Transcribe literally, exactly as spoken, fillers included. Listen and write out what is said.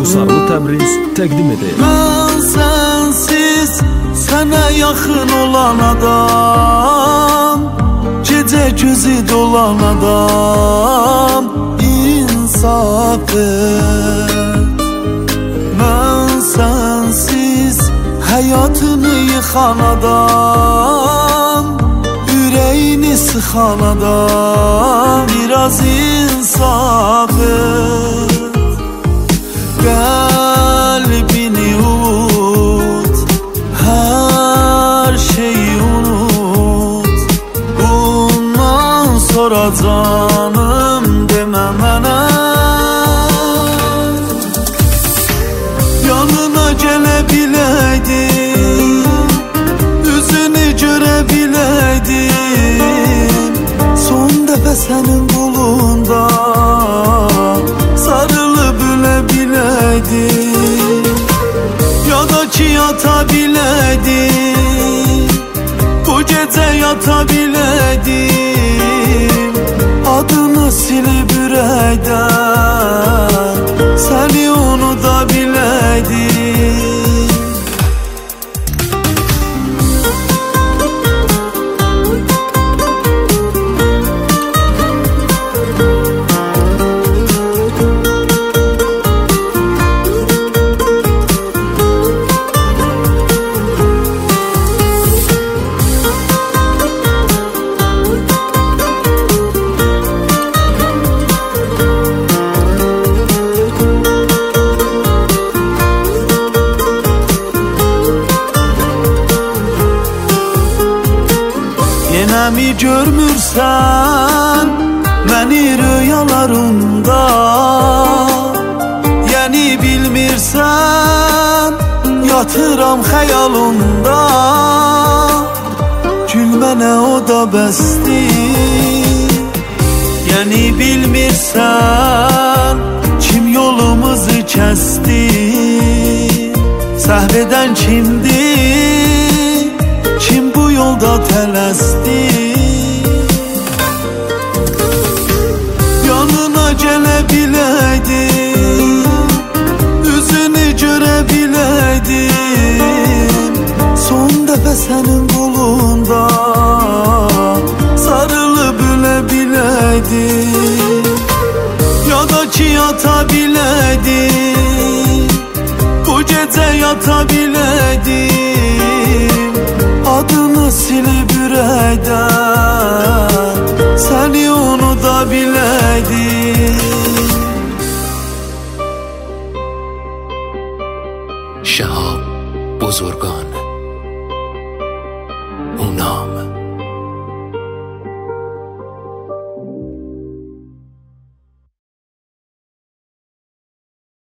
Musarlı Təbriz təqdim edir. Mən sənsiz sənə yaxın olan adam, gecə gözü dolan adam, insaf et. Mən sənsiz həyatını yıxan adam, ürəyini sıxan adam, biraz insaf et. Qəlbini unut, hər şeyi unut, bundan sonra canım demə mənə. Yanına gələ biləydim, üzünü görə biləydim, son dəfə sənin qulunda sarılıb ölə biləydim, ya da ki yata biləydim, bu gecə yata biləydim, adını silib ürəkdən, səni unuda biləydim. Yenəmi görmürsən məni rüyalarında, yəni bilmirsən yatıram xəyalında, gülmənə o da bəsdir. Yəni bilmirsən kim yolumuzu kəsdi, səhv edən kimdir, kim bu yolda tələsdi. Yanına gələ biləydim, üzünü görə biləydim, son dəfə sənin qulunda sarılıb ölə biləydim, ya da ki yata biləydim, bu gecə yata biləydim, adını silib ürəkdən, səni unuda biləydim. شهاب بزرگان